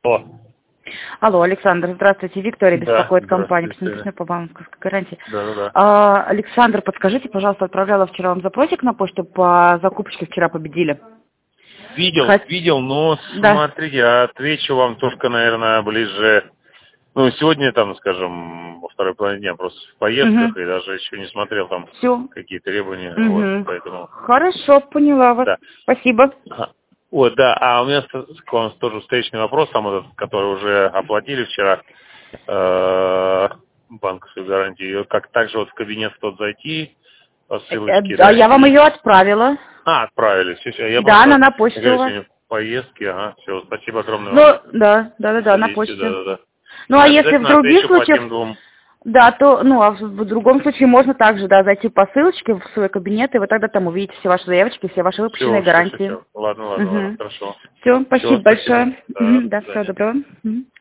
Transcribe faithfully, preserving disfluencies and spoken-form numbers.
О. Алло, Александр, здравствуйте. Виктория беспокоит, Да, компания здравствуйте. «Посмотрите по банковской гарантии». Да, да, да. А, Александр, подскажите, пожалуйста, отправляла вчера вам запросик на почту по закупочке, вчера победили. Видел, Хот... видел, но Да. смотрите, отвечу вам только, наверное, ближе, ну, сегодня там, скажем, во второй половине дня, просто в поездках, Угу. и даже еще не смотрел там Все. какие требования, вот, Угу. поэтому... Хорошо, поняла вас. Да. Спасибо. Ага. Вот, да, а у меня с- к вам тоже встречный вопрос, там этот, который уже оплатили вчера, э, банковскую гарантию, как также вот в кабинет тот зайти, по Э, э, ссылочке, Да, да, я вам или... ее отправила. А, отправили, все, все, я Да, она просто, на я почте у говорю, вас. сегодня в поездке, ага, все, спасибо огромное Ну, вам да, да, да, за да, на содействие, почте. да-да-да. Ну, а если в Обязательно других отвечу по случаях, тем двум. да, то, ну, а в, в другом случае можно также, да, зайти по ссылочке в свой кабинет, и вы тогда там увидите все ваши заявочки, все ваши выпущенные Все, все, все, гарантии. все. Ладно, ладно, ладно, Угу. хорошо. Все, Все, спасибо спасибо. большое. Да, Мгм, до да, всего свидания. доброго. Мгм.